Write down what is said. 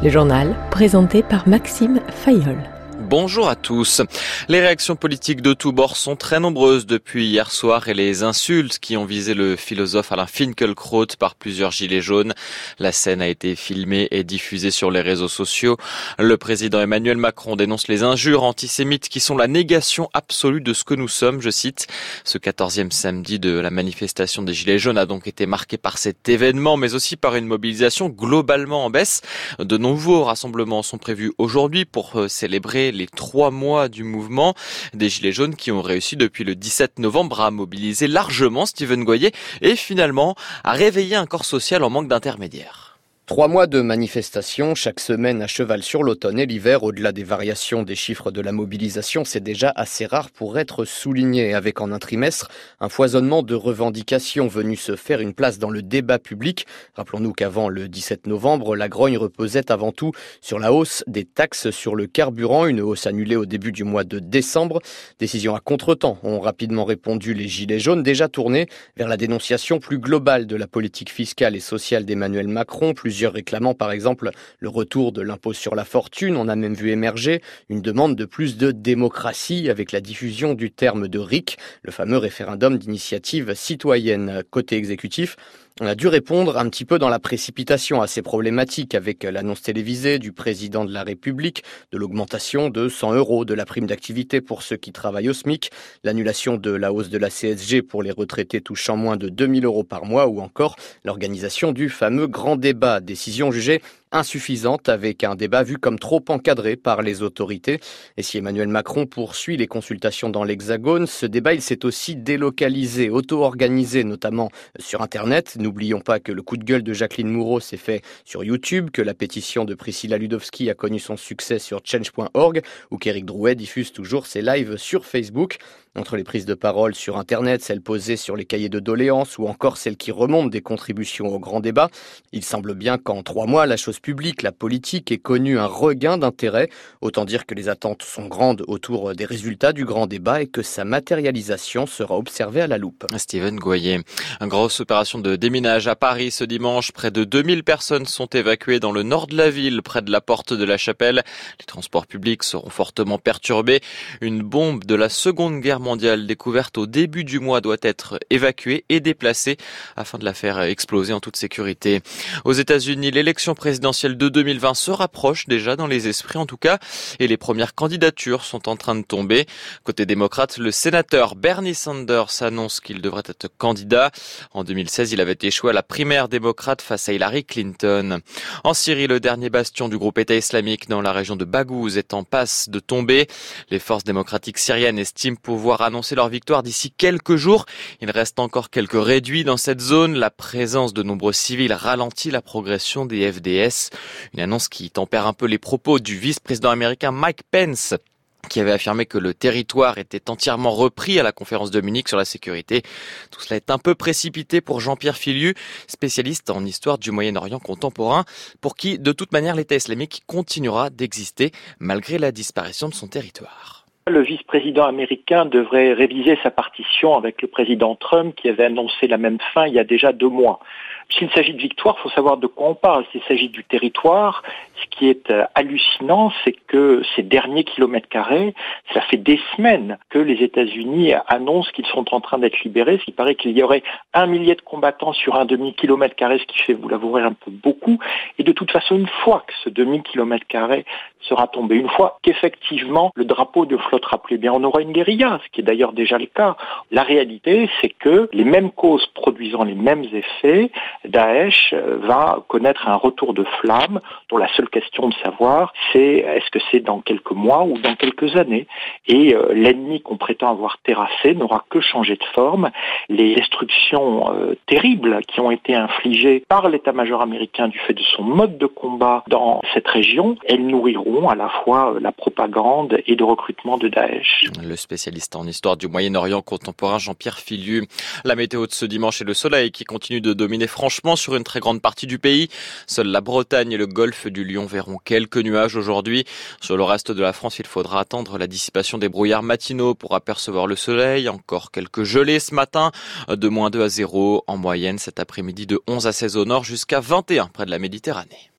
Le journal présenté par Maxime Fayolle. Bonjour à tous. Les réactions politiques de tous bords sont très nombreuses depuis hier soir et les insultes qui ont visé le philosophe Alain Finkielkraut par plusieurs gilets jaunes. La scène a été filmée et diffusée sur les réseaux sociaux. Le président Emmanuel Macron dénonce les injures antisémites qui sont la négation absolue de ce que nous sommes, je cite. Ce 14e samedi de la manifestation des gilets jaunes a donc été marqué par cet événement, mais aussi par une mobilisation globalement en baisse. De nouveaux rassemblements sont prévus aujourd'hui pour célébrer les 3 mois du mouvement. Des Gilets jaunes qui ont réussi depuis le 17 novembre à mobiliser largement Steven Goyer et finalement à réveiller un corps social en manque d'intermédiaires. 3 mois de manifestations, chaque semaine à cheval sur l'automne et l'hiver, au-delà des variations des chiffres de la mobilisation, c'est déjà assez rare pour être souligné, avec en un trimestre un foisonnement de revendications venues se faire une place dans le débat public. Rappelons-nous qu'avant le 17 novembre, la grogne reposait avant tout sur la hausse des taxes sur le carburant, une hausse annulée au début du mois de décembre. Décision à contretemps ont rapidement répondu les Gilets jaunes, déjà tournés vers la dénonciation plus globale de la politique fiscale et sociale d'Emmanuel Macron, plusieurs réclamant par exemple le retour de l'impôt sur la fortune. On a même vu émerger une demande de plus de démocratie avec la diffusion du terme de RIC, le fameux référendum d'initiative citoyenne. Côté exécutif, on a dû répondre un petit peu dans la précipitation à ces problématiques avec l'annonce télévisée du président de la République de l'augmentation de 100 € de la prime d'activité pour ceux qui travaillent au SMIC, l'annulation de la hausse de la CSG pour les retraités touchant moins de 2 000 € par mois ou encore l'organisation du fameux grand débat, décision jugée insuffisante avec un débat vu comme trop encadré par les autorités. Et si Emmanuel Macron poursuit les consultations dans l'Hexagone, ce débat il s'est aussi délocalisé, auto-organisé notamment sur Internet. N'oublions pas que le coup de gueule de Jacqueline Moreau s'est fait sur YouTube, que la pétition de Priscilla Ludowski a connu son succès sur change.org ou qu'Éric Drouet diffuse toujours ses lives sur Facebook. Entre les prises de parole sur Internet, celles posées sur les cahiers de doléances ou encore celles qui remontent des contributions au grand débat, il semble bien qu'en 3 mois, la chose publique, la politique, ait connu un regain d'intérêt. Autant dire que les attentes sont grandes autour des résultats du grand débat et que sa matérialisation sera observée à la loupe. Steven Goyer. Une grosse opération de déminage à Paris ce dimanche. Près de 2000 personnes sont évacuées dans le nord de la ville, près de la porte de la Chapelle. Les transports publics seront fortement perturbés. Une bombe de la Seconde Guerre mondiale découverte au début du mois doit être évacuée et déplacée afin de la faire exploser en toute sécurité. Aux États-Unis, l'élection présidentielle de 2020 se rapproche déjà dans les esprits en tout cas et les premières candidatures sont en train de tomber. Côté démocrate, le sénateur Bernie Sanders annonce qu'il devrait être candidat. En 2016, il avait échoué à la primaire démocrate face à Hillary Clinton. En Syrie, le dernier bastion du groupe État islamique dans la région de Baghouz est en passe de tomber. Les forces démocratiques syriennes estiment pouvoir annoncer leur victoire d'ici quelques jours. Il reste encore quelques réduits dans cette zone. La présence de nombreux civils ralentit la progression des FDS. Une annonce qui tempère un peu les propos du vice-président américain Mike Pence, qui avait affirmé que le territoire était entièrement repris à la conférence de Munich sur la sécurité. Tout cela est un peu précipité pour Jean-Pierre Filiu, spécialiste en histoire du Moyen-Orient contemporain, pour qui, de toute manière, l'État islamique continuera d'exister malgré la disparition de son territoire. Le vice-président américain devrait réviser sa partition avec le président Trump qui avait annoncé la même fin il y a déjà 2 mois. S'il s'agit de victoire, il faut savoir de quoi on parle. S'il s'agit du territoire, ce qui est hallucinant, c'est que ces derniers kilomètres carrés, ça fait des semaines que les États-Unis annoncent qu'ils sont en train d'être libérés. Il paraît qu'il y aurait 1 millier de combattants sur un demi-kilomètre carré, ce qui fait, vous l'avouerez, un peu beaucoup. Et de toute façon, une fois que ce demi-kilomètre carré sera tombé, une fois qu'effectivement le drapeau ne flottera plus, bien on aura une guérilla, ce qui est d'ailleurs déjà le cas. La réalité, c'est que les mêmes causes produisant les mêmes effets, Daesh va connaître un retour de flamme dont la seule question de savoir c'est est-ce que c'est dans quelques mois ou dans quelques années. Et l'ennemi qu'on prétend avoir terrassé n'aura que changé de forme. Les destructions terribles qui ont été infligées par l'état-major américain du fait de son mode de combat dans cette région, elles nourriront à la fois la propagande et le recrutement de Daesh. Le spécialiste en histoire du Moyen-Orient contemporain Jean-Pierre Filiu. La météo de ce dimanche est le soleil qui continue de dominer franchement sur une très grande partie du pays. Seule la Bretagne et le golfe du Lion verront quelques nuages aujourd'hui. Sur le reste de la France, il faudra attendre la dissipation des brouillards matinaux pour apercevoir le soleil. Encore quelques gelées ce matin, de -2 à 0 en moyenne cet après-midi, de 11 à 16 au nord jusqu'à 21 près de la Méditerranée.